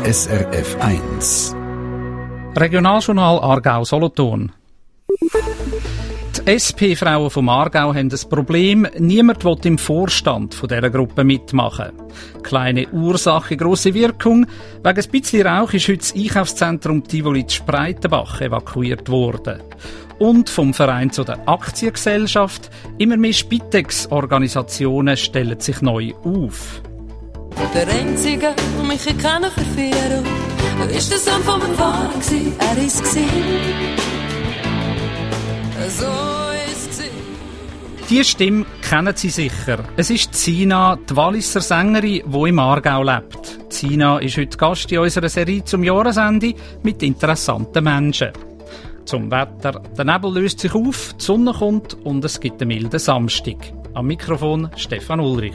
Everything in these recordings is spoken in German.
SRF 1. Regionaljournal Aargau-Solothurn. Die SP-Frauen vom Aargau haben ein Problem. Niemand will im Vorstand von dieser Gruppe mitmachen. Kleine Ursache, grosse Wirkung. Wegen ein bisschen Rauch ist heute das Einkaufszentrum Tivoli Spreitenbach evakuiert worden. Und vom Verein zu der Aktiengesellschaft. Immer mehr Spitex-Organisationen stellen sich neu auf. Der Einzige, der mich kennen für 4 Jahre, ist der Sohn von meinem Vater, er ist gewesen. So ist sie. Die Stimme kennen Sie sicher. Es ist Zina, die Walliser Sängerin, die im Aargau lebt. Zina ist heute Gast in unserer Serie zum Jahresende mit interessanten Menschen. Zum Wetter: der Nebel löst sich auf, die Sonne kommt und es gibt einen milden Samstag. Am Mikrofon Stefan Ulrich.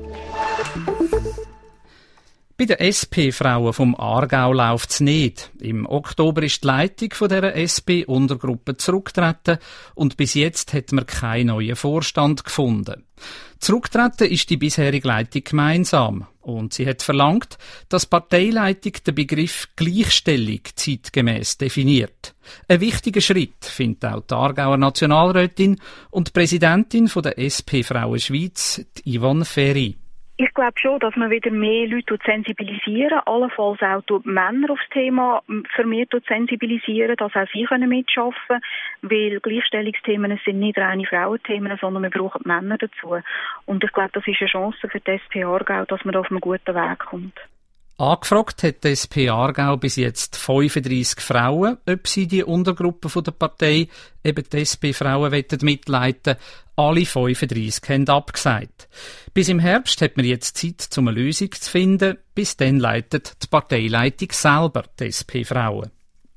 Bei den SP-Frauen vom Aargau läuft es nicht. Im Oktober ist die Leitung von dieser SP-Untergruppe zurückgetreten und bis jetzt hat man keinen neuen Vorstand gefunden. Zurückgetreten ist die bisherige Leitung gemeinsam und sie hat verlangt, dass die Parteileitung den Begriff Gleichstellung zeitgemäß definiert. Ein wichtiger Schritt findet auch die Aargauer Nationalrätin und Präsidentin der SP-Frauen Schweiz, Yvonne Ferry. Ich glaube schon, dass man wieder mehr Leute sensibilisieren, allenfalls auch die Männer aufs Thema vermehrt sensibilisieren, dass auch sie mitschaffen können, weil Gleichstellungsthemen sind nicht reine Frauenthemen, sondern wir brauchen Männer dazu. Und ich glaube, das ist eine Chance für die SP Aargau, dass man da auf einen guten Weg kommt. Angefragt hat die SP Aargau bis jetzt 35 Frauen, ob sie die Untergruppe der Partei, eben die SP-Frauen, mitleiten. Alle 35 haben abgesagt. Bis im Herbst hat man jetzt Zeit, um eine Lösung zu finden. Bis dann leitet die Parteileitung selber die SP-Frauen.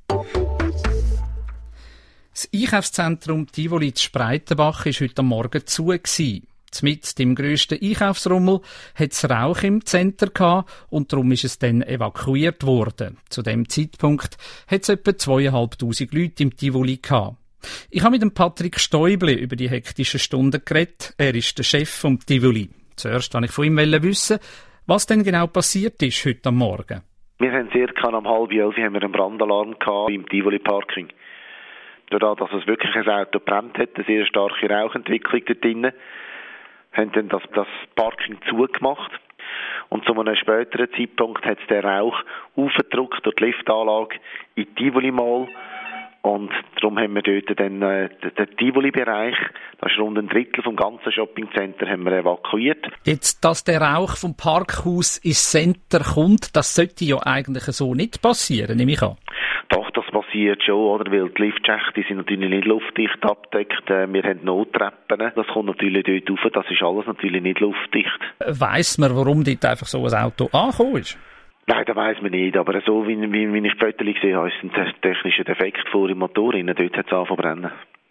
Das Einkaufszentrum Tivoli Spreitenbach war heute am Morgen zu gewesen. Mit dem grössten Einkaufsrummel hat es Rauch im Zentrum gehabt und darum ist es dann evakuiert worden. Zu dem Zeitpunkt hat es etwa 2500 Leute im Tivoli gehabt. Ich habe mit dem Patrick Stäuble über die hektischen Stunden geredet. Er ist der Chef vom Tivoli. Zuerst wollte ich von ihm wissen, was denn genau passiert ist heute am Morgen. Wir haben circa um 10:30 einen Brandalarm gehabt im Tivoli Parking. Dadurch, dass es wirklich ein Auto gebrannt hat, eine sehr starke Rauchentwicklung dort drinnen, haben dann das Parking zugemacht. Und zu einem späteren Zeitpunkt hat es den Rauch aufgedrückt durch die Liftanlage in die Tivoli Mall. Und darum haben wir dort dann den Tivoli-Bereich, das ist rund ein Drittel vom ganzen Shoppingcenter, haben wir evakuiert. Jetzt, dass der Rauch vom Parkhaus ins Center kommt, das sollte ja eigentlich so nicht passieren, nehme ich an. Doch, das passiert schon, oder? Weil die Liftschächte sind natürlich nicht luftdicht abgedeckt. Wir haben Nottreppen. Das kommt natürlich dort rauf. Das ist alles natürlich nicht luftdicht. Weiss man, warum dort einfach so ein Auto angekommen ist? Nein, das weiss man nicht. Aber so, wie ich die Fotos gesehen habe, ist ein technischer Defekt vor dem Motor. Dort hat es angefangen zu brennen.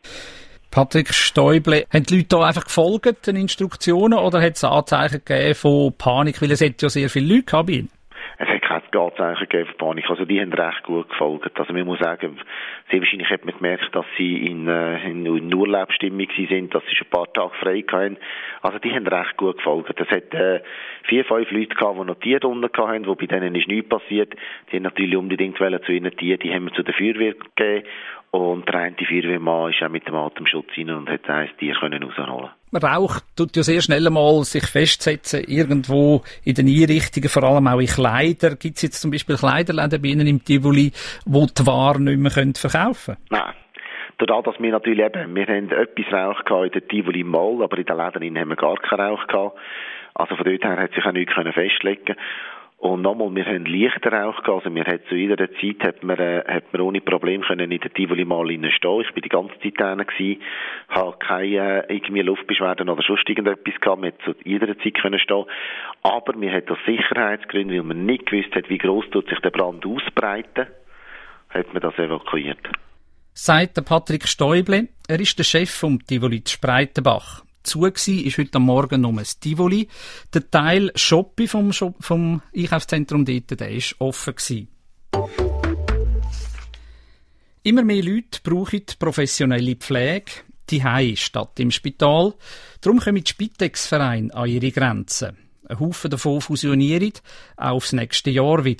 Patrick Stäuble, haben die Leute da einfach gefolgt, den Instruktionen, oder hat es Anzeichen gegeben von Panik, weil es ja sehr viele Leute bei ihnen? Es hat keine Anzeichen gegeben von Panik. Also die haben recht gut gefolgt. Also man muss sagen, sehr wahrscheinlich hat man gemerkt, dass sie in Urlaubsstimmung sind, dass sie schon ein paar Tage frei hatten. Also die haben recht gut gefolgt. Es hat 4, 5 Leute gehabt, die noch Tiere unten hatten, wo bei denen ist nichts passiert. Die haben natürlich unbedingt zu ihren Tieren, die haben wir zu der Feuerwehr gegeben. Und der eine Feuerwehrmann ist auch mit dem Atemschutz rein und hat ein Tier rausholen. Rauch tut ja sehr schnell einmal sich festsetzen, irgendwo in den Einrichtungen, vor allem auch in Kleider. Gibt es jetzt zum Beispiel Kleiderläden bei Ihnen im Tivoli, wo die Ware nicht mehr verkaufen können? Nein. Dadurch, dass wir natürlich wir haben etwas Rauch gehabt in der Tivoli Mall, aber in den Läden haben wir gar keinen Rauch gehabt. Also von dort her hat sich auch nichts festlegen. Und nochmal, wir haben leichten Rauch gehabt. Also wir hat zu jeder Zeit hat man ohne Probleme können in der Tivoli Mall stehen. Ich bin die ganze Zeit drinnen gewesen, habe keine irgendwie Luftbeschwerden oder sonst irgendetwas gehabt. Man hat zu jeder Zeit können stehen. Aber wir hat aus Sicherheitsgründen, weil man nicht gewusst hat, wie gross tut sich der Brand ausbreiten, hat man das evakuiert. Sagt der Patrick Stäuble, er ist der Chef vom Tivoli Spreitenbach. Zu gsi ist heute am Morgen nur das Tivoli. Der Teil Shoppi vom Einkaufszentrum dort, der ist offen gsi. Immer mehr Leute brauchen professionelle Pflege zuhause statt im Spital. Darum kommen die Spitex-Vereine an ihre Grenzen. Ein Haufen davon fusionieren auch aufs nächste Jahr wieder.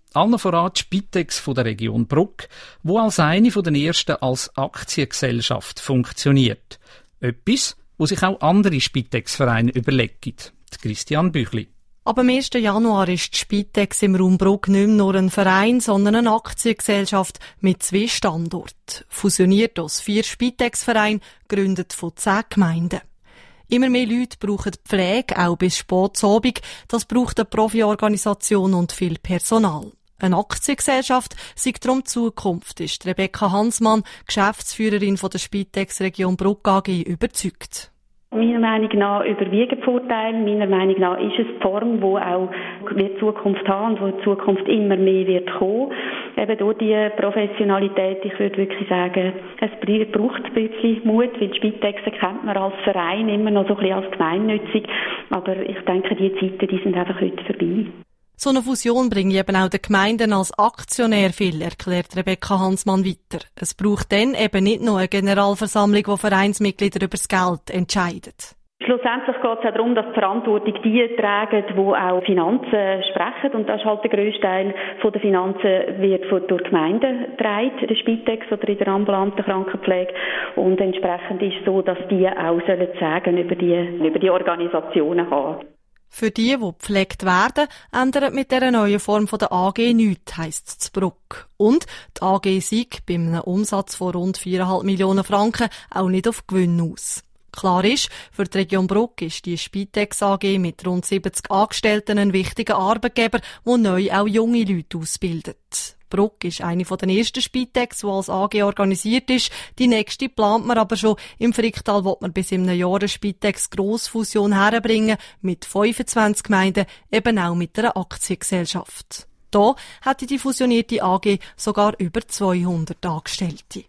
Allen voran die Spitex von der Region Bruck, wo als eine von den ersten als Aktiengesellschaft funktioniert. Etwas, wo sich auch andere Spitex-Vereine überlegen. Christian Büchli. Ab dem 1. Januar ist die Spitex im Raum Bruck nicht mehr nur ein Verein, sondern eine Aktiengesellschaft mit 2 Standorten. Fusioniert aus 4 Spitex-Vereinen, gegründet von 10 Gemeinden. Immer mehr Leute brauchen Pflege, auch bis spät zu Abend. Das braucht eine Profi-Organisation und viel Personal. Eine Aktiengesellschaft sei darum die Zukunft, ist Rebecca Hansmann, Geschäftsführerin von der Spitex Region Bruck AG, überzeugt. Meiner Meinung nach überwiegen die Vorteile. Meiner Meinung nach ist es die Form, die auch die Zukunft haben und wo die Zukunft immer mehr wird kommen. Eben durch die Professionalität, ich würde wirklich sagen, es braucht ein bisschen Mut, weil die Spitex kennt man als Verein immer noch so ein bisschen als gemeinnützig. Aber ich denke, die Zeiten, die sind einfach heute vorbei. So eine Fusion bringt eben auch den Gemeinden als Aktionär viel, erklärt Rebecca Hansmann weiter. Es braucht dann eben nicht nur eine Generalversammlung, wo Vereinsmitglieder über das Geld entscheiden. Schlussendlich geht es auch darum, dass die Verantwortung die tragen, die auch Finanzen sprechen. Und das ist halt der grösste Teil der Finanzen wird durch Gemeinden getragen, der Spitex oder in der ambulanten Krankenpflege. Und entsprechend ist es so, dass die auch sagen über die Organisationen haben. Für die gepflegt werden, ändert mit dieser neuen Form der AG nichts, heisst es zu Bruck. Und die AG sieht bei einem Umsatz von rund 4,5 Millionen Franken auch nicht auf Gewinn aus. Klar ist, für die Region Bruck ist die Spitex AG mit rund 70 Angestellten ein wichtiger Arbeitgeber, der neu auch junge Leute ausbildet. Bruck ist eine der ersten Spitex, die als AG organisiert ist. Die nächste plant man aber schon. Im Fricktal will man bis in einem Jahr eine Spitex-Grossfusion herbringen, mit 25 Gemeinden, eben auch mit einer Aktiengesellschaft. Da hätte die fusionierte AG sogar über 200 Angestellte.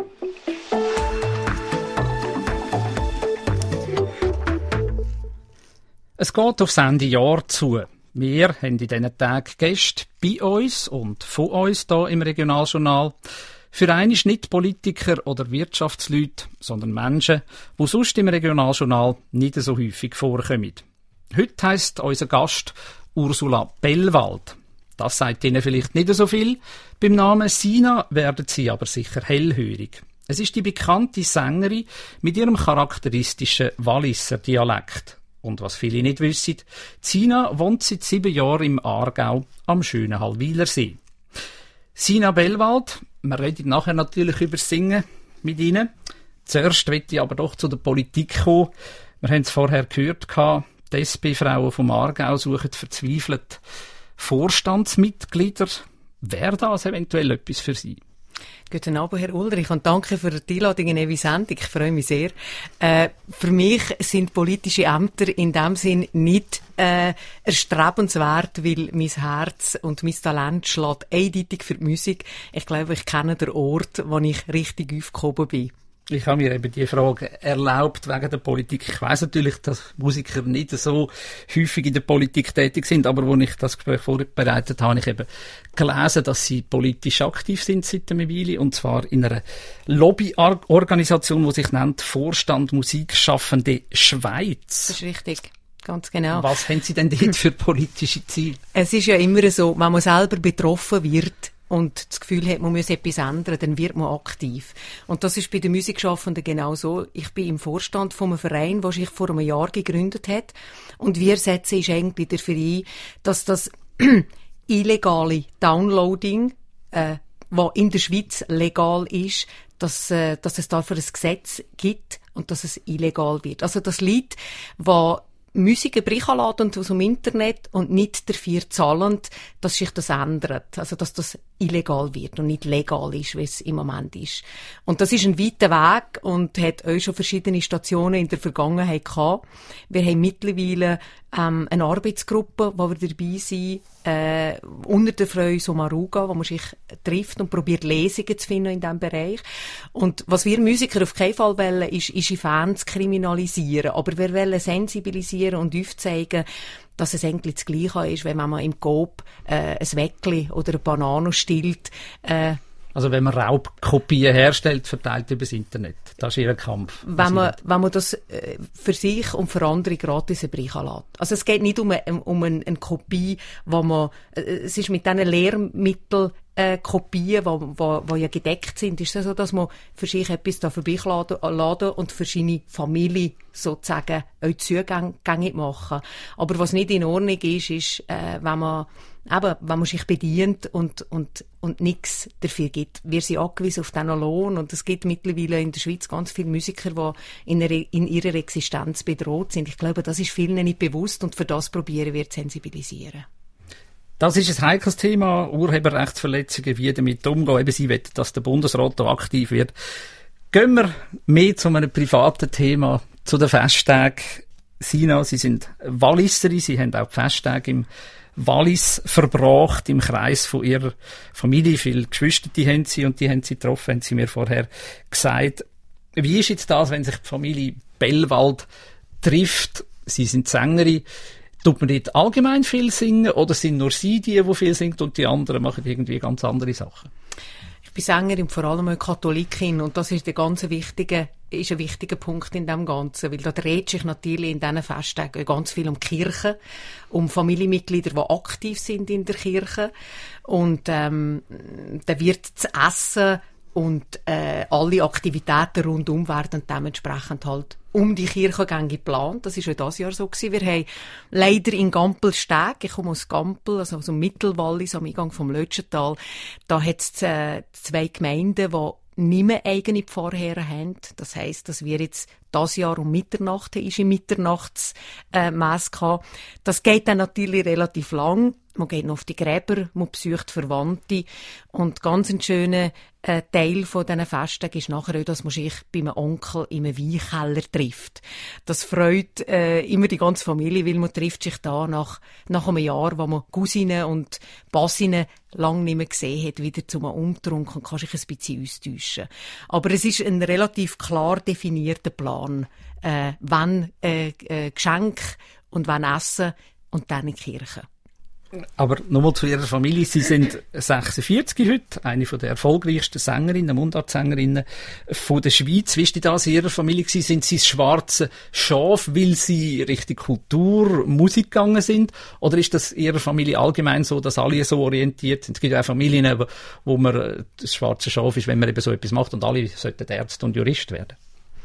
Es geht aufs Ende Jahr zu. Wir haben in diesen Tagen Gäste bei uns und von uns hier im Regionaljournal. Für einen ist nicht Politiker oder Wirtschaftsleute, sondern Menschen, die sonst im Regionaljournal nicht so häufig vorkommen. Heute heisst unser Gast Ursula Bellwald. Das sagt Ihnen vielleicht nicht so viel. Beim Namen Sina werden Sie aber sicher hellhörig. Es ist die bekannte Sängerin mit ihrem charakteristischen Walliser Dialekt. Und was viele nicht wissen, Sina wohnt seit 7 Jahren im Aargau am schönen Hallwilersee. Sina Bellwald, wir reden nachher natürlich über das Singen mit Ihnen. Zuerst möchte ich aber doch zu der Politik kommen. Wir haben es vorher gehört, die SP-Frauen vom Aargau suchen verzweifelt Vorstandsmitglieder. Wäre das eventuell etwas für Sie? Guten Abend, Herr Ulrich, und danke für die Einladung in Ewi Sendung. Ich freue mich sehr. Für mich sind politische Ämter in dem Sinn nicht erstrebenswert, weil mein Herz und mein Talent schlägt eindeutig für die Musik. Ich glaube, ich kenne den Ort, wo ich richtig aufgehoben bin. Ich habe mir eben die Frage erlaubt wegen der Politik. Ich weiss natürlich, dass Musiker nicht so häufig in der Politik tätig sind, aber als ich das Gespräch vorbereitet habe, habe ich eben gelesen, dass sie politisch aktiv sind seit einer Weile, und zwar in einer Lobbyorganisation, die sich nennt Vorstand Musikschaffende Schweiz. Das ist richtig. Ganz genau. Was haben Sie denn dort für politische Ziele? Es ist ja immer so, wenn man selber betroffen wird und das Gefühl hat, man muss etwas ändern, dann wird man aktiv. Und das ist bei den Musikschaffenden genau so. Ich bin im Vorstand von einem Verein, der sich vor einem Jahr gegründet hat. Und wir setzen ist eigentlich dafür ein, dass das illegale Downloading, was in der Schweiz legal ist, dass es dafür ein Gesetz gibt und dass es illegal wird. Also das Lied, was Musik brichladen aus dem Internet und nicht dafür zahlen, dass sich das ändert. Also, dass das illegal wird und nicht legal ist, wie es im Moment ist. Und das ist ein weiter Weg und hat auch schon verschiedene Stationen in der Vergangenheit gehabt. Wir haben mittlerweile eine Arbeitsgruppe, wo wir dabei sind, unter der Frau Somaruga, wo man sich trifft und probiert, Lesungen zu finden in diesem Bereich. Und was wir Musiker auf keinen Fall wollen, ist Fans kriminalisieren. Aber wir wollen sensibilisieren und aufzeigen, dass es eigentlich das Gleiche ist, wenn man im Coop ein Weckli oder eine Banane stillt. Also wenn man Raubkopien herstellt, verteilt über das Internet. Das ist ihr Kampf. Wenn man das für sich und für andere gratis erbringen lässt. Also es geht nicht um eine Kopie, wo man, es ist mit diesen Lehrmitteln Kopien, die ja gedeckt sind, ist es so, dass man für sich etwas da vorbeigeladen und für seine Familie sozusagen auch zugänglich machen. Aber was nicht in Ordnung ist, wenn man sich bedient und nichts dafür gibt. Wir sind angewiesen auf diesen Lohn und es gibt mittlerweile in der Schweiz ganz viele Musiker, die in ihrer Existenz bedroht sind. Ich glaube, das ist vielen nicht bewusst und für das probieren wir zu sensibilisieren. Das ist ein heikles Thema, Urheberrechtsverletzungen, wie damit umgehen. Eben, Sie wollen, dass der Bundesrat da aktiv wird. Gehen wir mehr zu einem privaten Thema, zu den Festtagen. Sina, Sie sind Walliserin, Sie haben auch die Festtage im Wallis verbracht, im Kreis von Ihrer Familie. Viele Geschwister haben Sie und die haben Sie getroffen, haben Sie mir vorher gesagt. Wie ist jetzt das, wenn sich die Familie Bellwald trifft? Sie sind Sängerin. Tut man dort allgemein viel singen oder sind nur Sie die viel singen und die anderen machen irgendwie ganz andere Sachen? Ich bin Sängerin und vor allem eine Katholikin und das ist ein wichtiger Punkt in dem Ganzen, weil da dreht sich natürlich in diesen Festtagen ganz viel um die Kirche, um Familienmitglieder, die aktiv sind in der Kirche und da wird das Essen und alle Aktivitäten rundum werden dementsprechend halt um die Kirchengänge geplant. Das war auch dieses Jahr so gewesen. Wir haben leider in Gampelsteg, ich komme aus Gampel, also aus dem Mittelwallis am Eingang vom Lötschental, da hat es 2 Gemeinden, die nicht mehr eigene Pfarrherren haben. Das heisst, dass wir jetzt das Jahr um Mitternacht ist im Mitternachtsmess gehabt. Das geht dann natürlich relativ lang. Man geht noch auf die Gräber, man besucht Verwandte und ganz ein schöner Teil von diesen Festtagen ist nachher auch, dass man sich bei einem Onkel in einem Weinkeller trifft. Das freut immer die ganze Familie, weil man trifft sich da nach einem Jahr, wo man Cousinen und Bassinen lange nicht mehr gesehen hat, wieder zu einem Umtrunk und kann sich ein bisschen austauschen. Aber es ist ein relativ klar definierter Plan, wann Geschenk und wann Essen und dann in die Kirche. Aber nochmal zu Ihrer Familie. Sie sind 46 heute, eine der erfolgreichsten Sängerinnen, Mundartsängerinnen von der Schweiz. Wie ist das in Ihrer Familie gewesen? Sind Sie das schwarze Schaf, weil Sie Richtung Kultur, Musik gegangen sind? Oder ist das in Ihrer Familie allgemein so, dass alle so orientiert sind? Es gibt ja auch Familien, wo man das schwarze Schaf ist, wenn man eben so etwas macht und alle sollten Ärzte und Jurist werden.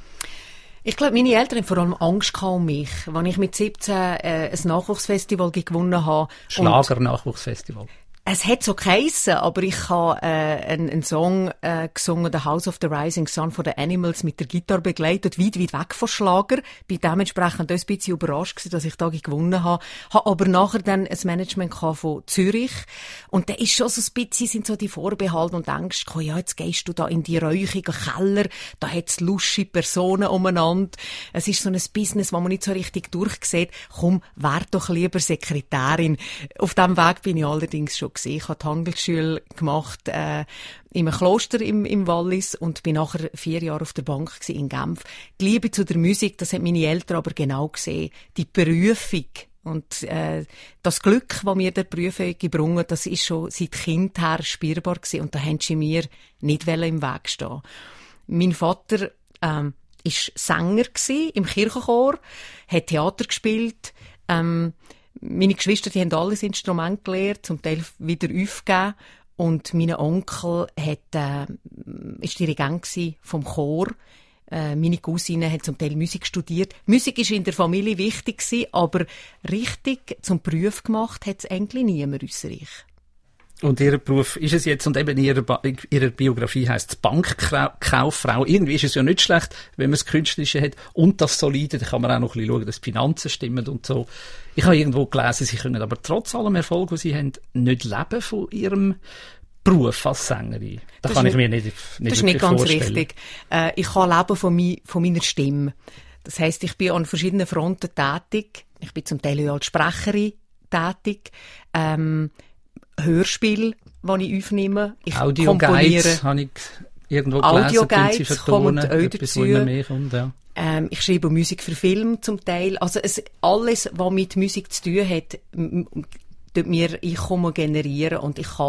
Ich glaube, meine Eltern haben vor allem Angst um mich. Als ich mit 17 ein Nachwuchsfestival gewonnen habe. Schlager-Nachwuchsfestival. Es hat so geheissen, aber ich habe einen Song gesungen, The House of the Rising Sun von den Animals mit der Gitarre begleitet, weit weg von Schlager. Bin dementsprechend ein bisschen überrascht gewesen, dass ich da gewonnen habe. Habe aber nachher dann ein Management von Zürich. Und da ist schon so ein bisschen, sind so die Vorbehalte und Ängste gekommen, ja, jetzt gehst du da in die räuchigen Keller, da hat's lustige Personen umeinander. Es ist so ein Business, wo man nicht so richtig durchsieht. Komm, werd doch lieber Sekretärin. Auf diesem Weg bin ich allerdings schon. Ich habe die Handelsschule gemacht in einem Kloster im Wallis und bin nachher 4 Jahre auf der Bank in Genf. Die Liebe zu der Musik, das haben meine Eltern aber genau gesehen. Die Berufung und das Glück, das mir der Berufung gebracht, das ist schon seit Kind her spürbar gewesen und da haben sie mir nicht im Weg stehen. Mein Vater ist Sänger gewesen, im Kirchenchor, hat Theater gespielt. Meine Geschwister, die haben alles Instrument gelernt, zum Teil wieder aufgegeben. Und mein Onkel ist Dirigent vom Chor. Meine Cousine hat zum Teil Musik studiert. Musik ist in der Familie wichtig gewesen, aber richtig zum Beruf gemacht hat es eigentlich niemand ausser ich. Und Ihr Beruf ist es jetzt, und eben in Ihrer Biografie heisst es Bankkauffrau. Irgendwie ist es ja nicht schlecht, wenn man das Künstlerische hat und das Solide, da kann man auch noch ein bisschen schauen, dass die Finanzen stimmen und so. Ich habe irgendwo gelesen, Sie können aber trotz allem Erfolg, den Sie haben, nicht leben von Ihrem Beruf als Sängerin. Das kann ich mir nicht das ist nicht ganz vorstellen. Richtig. Ich kann leben von meiner Stimme. Das heisst, ich bin an verschiedenen Fronten tätig. Ich bin zum Teil auch als Sprecherin tätig. Hörspiel, das ich aufnehme. Ich Audio-Guides habe ich irgendwo gelesen. Audio-Guides kommen auch dazu. Mehr kommt, ja. Ich schreibe Musik für Film zum Teil. Also alles, was mit Musik zu tun hat, tut mir Einkommen generieren und ich kann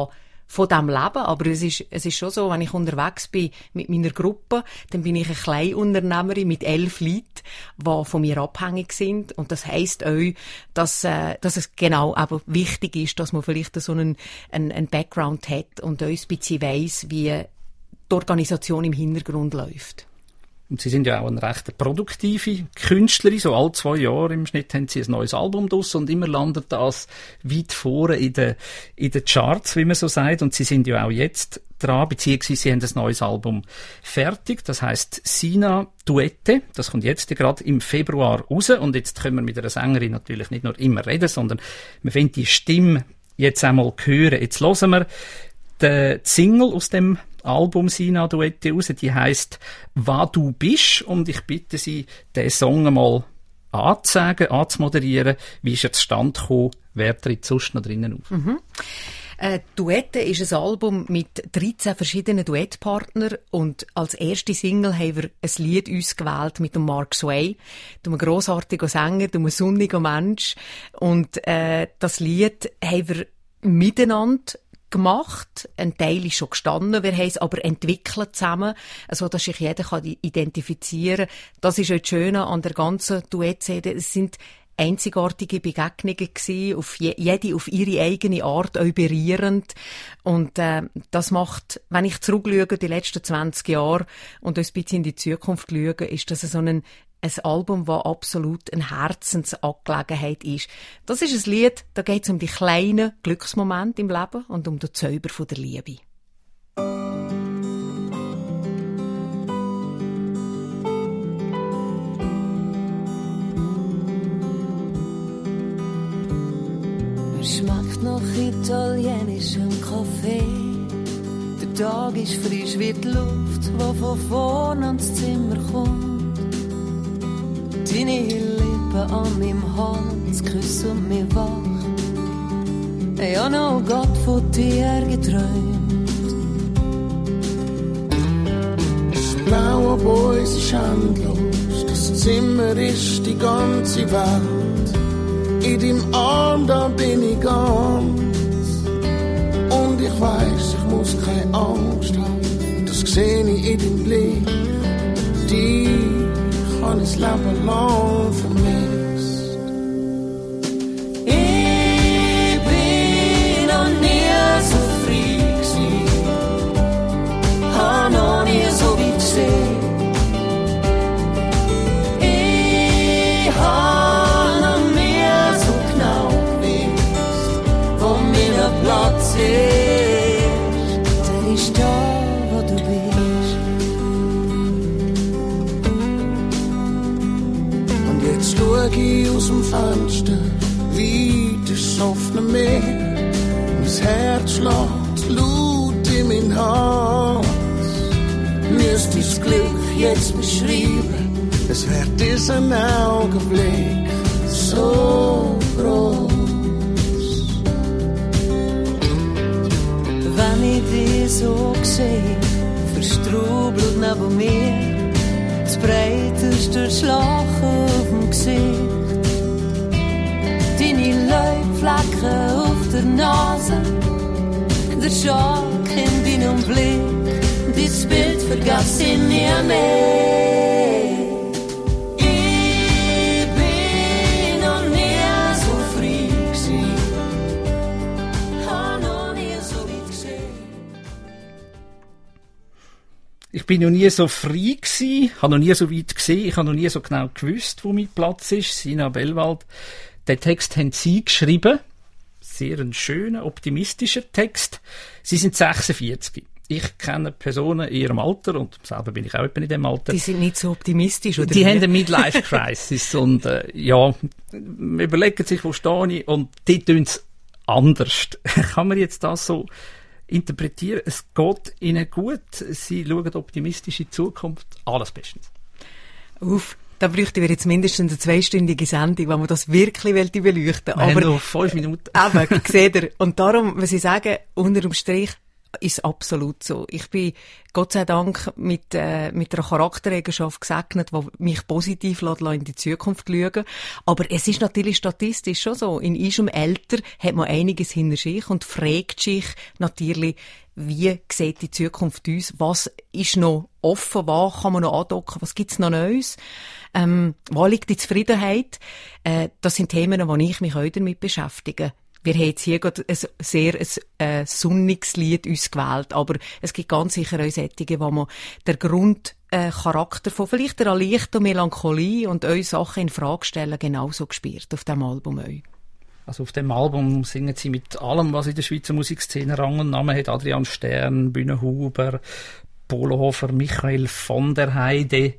von diesem Leben. Aber es ist schon so, wenn ich unterwegs bin mit meiner Gruppe, dann bin ich eine Kleinunternehmerin mit 11 Leuten, die von mir abhängig sind. Und das heisst auch, dass es genau eben wichtig ist, dass man vielleicht so einen Background hat und auch ein bisschen weiss, wie die Organisation im Hintergrund läuft. Und Sie sind ja auch eine recht produktive Künstlerin. So alle 2 Jahre im Schnitt haben Sie ein neues Album draus und immer landet das weit vorne in den Charts, wie man so sagt. Und Sie sind ja auch jetzt dran, beziehungsweise Sie haben ein neues Album fertig. Das heisst Sina Duette. Das kommt jetzt gerade im Februar raus. Und jetzt können wir mit einer Sängerin natürlich nicht nur immer reden, sondern wir wollen die Stimme jetzt einmal hören. Jetzt hören wir die Single aus dem Album Sina Duette raus, die heisst «Was du bist», und ich bitte Sie, den Song einmal anzumoderieren. Wie ist er zustande gekommen? Wer tritt sonst noch drinnen auf? Duette ist ein Album mit 13 verschiedenen Duettpartnern und als erste Single haben wir ein Lied uns gewählt mit dem Mark Sway, einem grossartigen Sänger, einem sonnigen Mensch, und das Lied haben wir miteinander gemacht. Ein Teil ist schon gestanden, wir haben es aber entwickelt zusammen, so dass sich jeder identifizieren kann. Das ist auch das Schöne an der ganzen Duett-CD. Es sind einzigartige Begegnungen gewesen, jede auf ihre eigene Art, auch berührend. Und das macht, wenn ich zurückschaue, die letzten 20 Jahre und ein bisschen in die Zukunft schaue, ist das so ein Album, das absolut eine Herzensangelegenheit ist. Das ist ein Lied, da geht es um die kleinen Glücksmomente im Leben und um den Zauber von der Liebe. Es schmeckt nach italienischem Kaffee. Der Tag ist frisch wie die Luft, die von vorne ans Zimmer kommt. Deine Lippen an meinem Hals küssen mich wach. Ich habe noch Gott von dir geträumt. Das blaue Boys ist endlos, das Zimmer ist die ganze Welt. In deinem Arm, da bin ich ganz. Und ich weiss, ich muss keine Angst haben, das sehe ich in deinem Blick. Kann ich Leben lang vermisst. Ich bin noch nie so frei gewesen, hab noch nie so weit gesehen. Ich hab noch nie so genau gewusst, wo mein Platz ist. Denn ich da, wo du bist. Schau ich aus dem Fenster, weit ins offene Meer. Mein Herz schlägt laut in mein Hals. Müsste ich das Glück jetzt beschreiben, es wäre dieser Augenblick so groß. Wenn ich dich so sehe, verstrubelt neben mir das breiteste Lachen auf dem Gesicht. Deine Leibflecken auf der Nase, der Schock in deinem Blick, dein Bild vergass ich nie mehr. Ich bin noch nie so frei gewesen, hab noch nie so weit gesehen. Ich bin noch nie so frei gsi, habe noch nie so weit gesehen, ich habe noch nie so genau gewusst, wo mein Platz ist. Sina Bellwald. Den Text haben Sie geschrieben. Sehr ein schöner, optimistischer Text. Sie sind 46. Ich kenne Personen in ihrem Alter, und selber bin ich auch etwa in dem Alter. Die sind nicht so optimistisch, oder? Die haben eine Midlife-Crisis und überlegen sich, wo stehe ich, und die tun es anders. Kann man jetzt das so interpretieren? Es geht ihnen gut, sie schauen optimistisch in die Zukunft, alles bestens. Da bräuchten wir jetzt mindestens eine 2-stündige Sendung, wo man das wirklich beleuchten will. Aber noch 5 Minuten. Aber, seht ihr, und darum, was ich sage, unter dem Strich, ist absolut so. Ich bin Gott sei Dank mit einer Charaktereigenschaft gesegnet, die mich positiv in die Zukunft schauen. Aber es ist natürlich statistisch schon so. In unserem Alter hat man einiges hinter sich und fragt sich natürlich, wie sieht die Zukunft aus? Was ist noch offen? Was kann man noch andocken? Was gibt's noch Neues? Wo liegt die Zufriedenheit? Das sind Themen, wo ich mich heute damit beschäftige. Wir haben jetzt hier gerade ein sehr sonniges Lied uns gewählt, aber es gibt ganz sicher auch solche, wo man den Grundcharakter von vielleicht der leichten Melancholie und eure Sachen in Frage stellen genauso gespürt auf diesem Album auch. Also auf dem Album singen Sie mit allem, was in der Schweizer Musikszene Rang und Namen hat. Adrian Stern, Bühnenhuber, Polohofer, Michael von der Heide.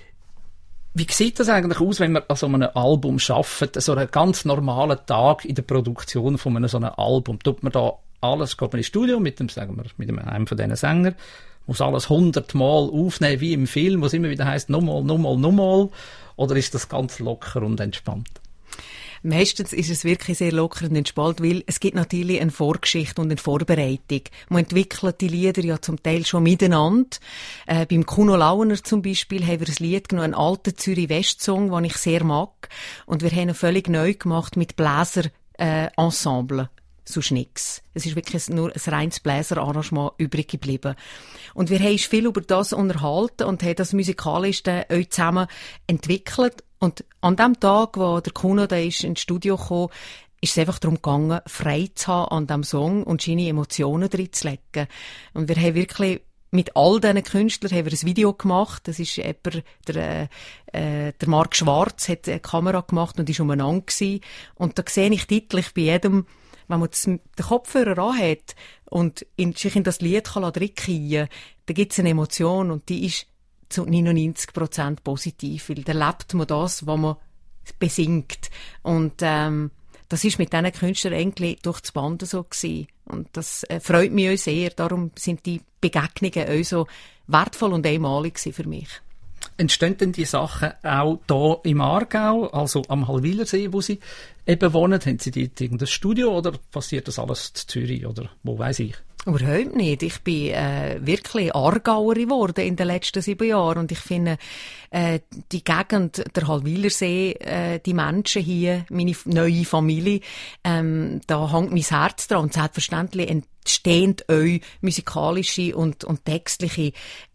Wie sieht das eigentlich aus, wenn man an so einem Album arbeitet? So einen ganz normalen Tag in der Produktion von so einem Album. Tut man da alles, geht man ins Studio mit dem, sagen wir, mit einem von diesen Sängern, muss alles 100 Mal aufnehmen, wie im Film, wo es immer wieder heisst, nochmal. Oder ist das ganz locker und entspannt? Meistens ist es wirklich sehr locker und entspannt, weil es gibt natürlich eine Vorgeschichte und eine Vorbereitung. Man entwickelt die Lieder ja zum Teil schon miteinander. Beim Kuno Launer zum Beispiel haben wir ein Lied genommen, einen alten Zürich-West-Song, den ich sehr mag. Und wir haben ihn völlig neu gemacht mit Bläser-Ensemble. Sonst nix. Es ist wirklich nur ein reines Bläserarrangement übrig geblieben. Und wir haben uns viel über das unterhalten und haben das musikalisch euch zusammen entwickelt. Und an dem Tag, wo der Kuno da ist ins Studio gekommen, ist es einfach darum gegangen, frei zu haben an diesem Song und seine Emotionen drin zu legen. Und wir haben wirklich mit all diesen Künstlern haben wir ein Video gemacht. Das ist der Marc Schwarz hat eine Kamera gemacht und ist umeinander gewesen. Und da sehe ich deutlich bei jedem, wenn man den Kopfhörer anhat und sich in das Lied reinkiehen kann, da gibt es eine Emotion und die ist zu 99% positiv, weil da lebt man das, was man besingt. Und das ist mit diesen Künstlern eigentlich durch das Band so gewesen. Und das freut mich auch sehr. Darum sind die Begegnungen auch so wertvoll und einmalig für mich. Entstehen denn die Sachen auch hier im Aargau, also am Hallwilersee, wo Sie eben wohnen? Haben Sie dort irgendein Studio oder passiert das alles in Zürich oder wo weiss ich? Überhaupt nicht. Ich bin wirklich Aargauerin geworden in den letzten 7 Jahren und ich finde, die Gegend, der Hallwilersee, die Menschen hier, meine neue Familie, da hängt mein Herz dran und selbstverständlich entstehen auch musikalische und textliche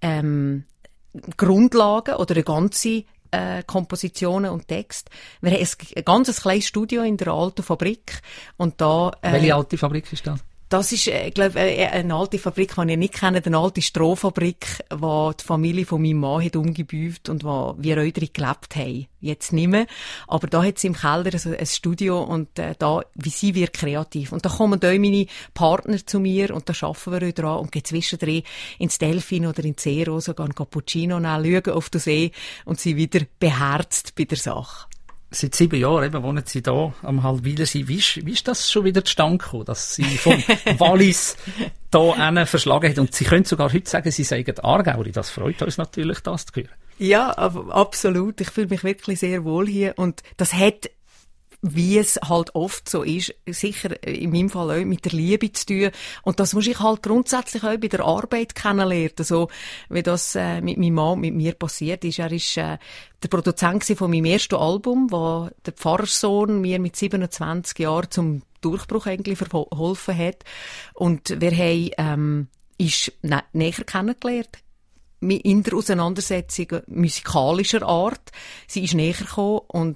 Grundlagen oder eine ganze Kompositionen und Text. Wir haben ein ganz kleines Studio in der alten Fabrik und da... Welche alte Fabrik ist das? Das ist, glaube eine alte Fabrik, die ich nicht kenne, eine alte Strohfabrik, die die Familie von meinem Mann hat umgebaut und wo wir auch drin gelebt haben. Jetzt nicht mehr. Aber da hat sie im Keller ein Studio und da, wie sie wird kreativ. Und da kommen auch meine Partner zu mir und da arbeiten wir auch dran und gehen zwischendrin ins Delfin oder ins Seerose, gehen Cappuccino nehmen, schauen auf den See und sind wieder beherzt bei der Sache. Seit 7 Jahren eben wohnen Sie hier am Hallwilersee. Wie ist das schon wieder zustande gekommen, dass Sie vom Wallis hier verschlagen haben? Und Sie können sogar heute sagen, Sie seien Aargauerin. Das freut uns natürlich, das zu hören. Ja, absolut. Ich fühle mich wirklich sehr wohl hier. Und das hat, wie es halt oft so ist, sicher in meinem Fall auch mit der Liebe zu tun. Und das muss ich halt grundsätzlich auch bei der Arbeit kennenlernen. So, wie das mit meinem Mann, mit mir passiert ist. Er ist der Produzent von meinem ersten Album, wo der Pfarrerssohn mir mit 27 Jahren zum Durchbruch eigentlich verholfen hat. Und wir haben ist näher kennengelernt. In der Auseinandersetzung musikalischer Art. Sie ist näher gekommen und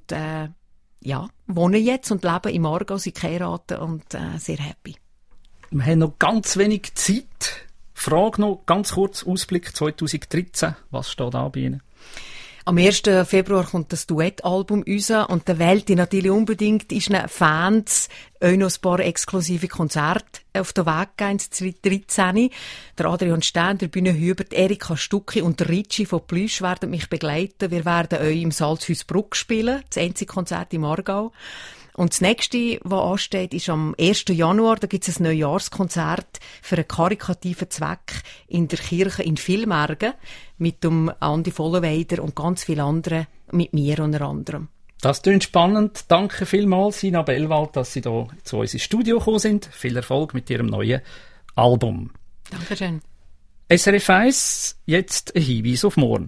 wohnen jetzt und leben im Aargau, sind geheiratet und sehr happy. Wir haben noch ganz wenig Zeit. Frage noch ganz kurz, Ausblick 2013. Was steht da bei Ihnen? Am 1. Februar kommt das Duettalbum raus und der Welt natürlich unbedingt ist den Fans auch noch ein paar exklusive Konzerte auf den Weg gegeben, 2013. Der Adrian Stern, der Bühnenhuber, Erika Stucki und der Ricci von Plüsch werden mich begleiten. Wir werden euch im Salzhausbruck spielen, das einzige Konzert im Aargau. Und das nächste, was ansteht, ist am 1. Januar. Da gibt es ein Neujahrskonzert für einen karikativen Zweck in der Kirche in Villmergen mit dem Andi Vollenweider und ganz vielen anderen, mit mir unter anderem. Das klingt spannend. Danke vielmals, Sina Bellwald, dass Sie hier zu uns ins Studio gekommen sind. Viel Erfolg mit Ihrem neuen Album. Dankeschön. SRF 1, jetzt ein Hinweis auf morgen.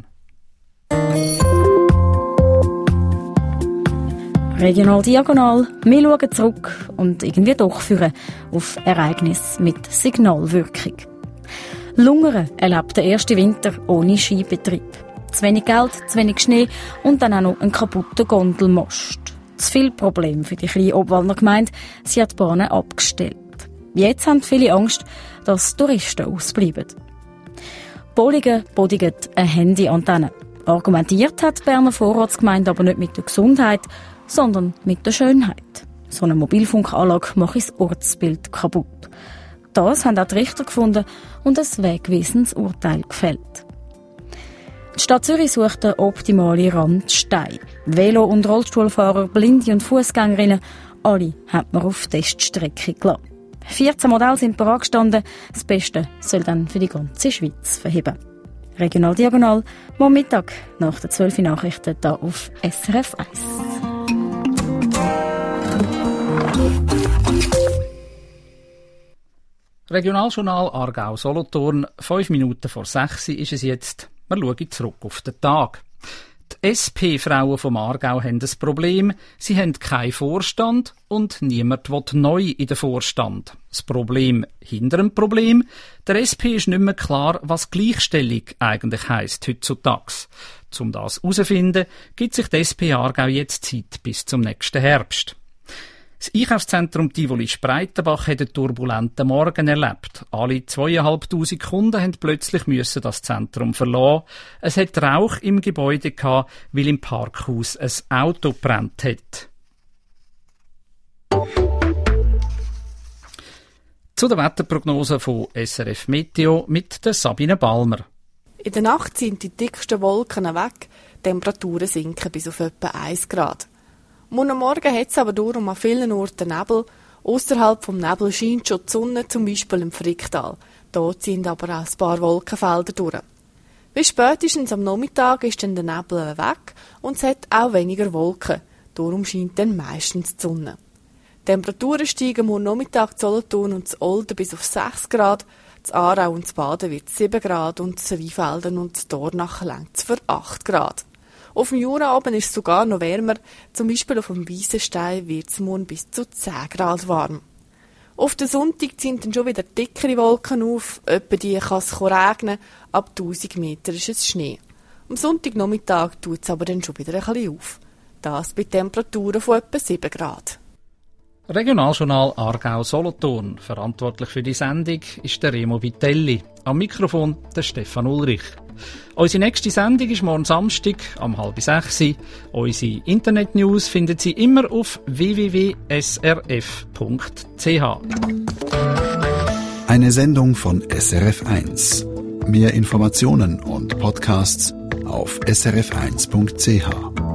Regional Diagonal. Wir schauen zurück und irgendwie durchführen auf Ereignisse mit Signalwirkung. Lungern erlebt den ersten Winter ohne Skibetrieb. Zu wenig Geld, zu wenig Schnee und dann auch noch ein kaputter Gondelmast. Zu viele Probleme für die kleine Obwalder Gemeinde. Sie hat die Bahnen abgestellt. Jetzt haben viele Angst, dass Touristen ausbleiben. Bolligen bodigt eine Handyantenne. Argumentiert hat die Berner Vorratsgemeinde aber nicht mit der Gesundheit, sondern mit der Schönheit. So eine Mobilfunkanlage macht das Ortsbild kaputt. Das haben auch die Richter gefunden und ein wegweisendes Urteil gefällt. Die Stadt Zürich sucht den optimalen Randstein. Velo- und Rollstuhlfahrer, Blinde und Fußgängerinnen, alle hat man auf Teststrecke gelassen. 14 Modelle sind bereit gestanden. Das Beste soll dann für die ganze Schweiz verheben. Regional Diagonal, morgen Mittag nach den 12 Nachrichten hier auf SRF 1. Regionaljournal Aargau-Solothurn, 5 Minuten vor 6 ist es jetzt. Wir schauen zurück auf den Tag. Die SP-Frauen vom Aargau haben ein Problem. Sie haben keinen Vorstand und niemand will neu in den Vorstand. Das Problem hinter dem Problem: der SP ist nicht mehr klar, was Gleichstellung eigentlich heisst heutzutage. Um das herauszufinden, gibt sich die SP Aargau jetzt Zeit bis zum nächsten Herbst. Das Einkaufszentrum Tivoli-Spreitenbach hat einen turbulenten Morgen erlebt. Alle 2500 Kunden mussten plötzlich das Zentrum verlassen. Es hat Rauch im Gebäude gehabt, weil im Parkhaus ein Auto gebrannt hat. Zu der Wetterprognose von SRF Meteo mit der Sabine Balmer. In der Nacht sind die dicksten Wolken weg, die Temperaturen sinken bis auf etwa 1 Grad. Morgen hat es aber darum an vielen Orten Nebel. Ausserhalb vom Nebel scheint schon die Sonne, zum Beispiel im Fricktal. Dort sind aber auch ein paar Wolkenfelder durch. Bis spätestens am Nachmittag ist dann der Nebel weg und es hat auch weniger Wolken. Darum scheint dann meistens die Sonne. Die Temperaturen steigen morgen Nachmittag zu Solothurn und zu Olden bis auf 6 Grad. Zu Aarau und zu Baden wird es 7 Grad und zu Weinfelden und zu Dornach reicht es für 8 Grad. Auf dem Jura oben ist es sogar noch wärmer. Zum Beispiel auf dem Weissenstein wird es morgen bis zu 10 Grad warm. Auf den Sonntag ziehen dann schon wieder dickere Wolken auf. Etwa die kann es regnen. Ab 1000 Meter ist es Schnee. Am Sonntagnachmittag tut es aber dann schon wieder ein bisschen auf. Das bei Temperaturen von etwa 7 Grad. Regionaljournal Aargau-Solothurn. Verantwortlich für die Sendung ist der Remo Vitelli. Am Mikrofon der Stefan Ulrich. Unsere nächste Sendung ist morgen Samstag um 5:30. Unsere Internet-News finden Sie immer auf www.srf.ch. Eine Sendung von SRF 1. Mehr Informationen und Podcasts auf srf1.ch.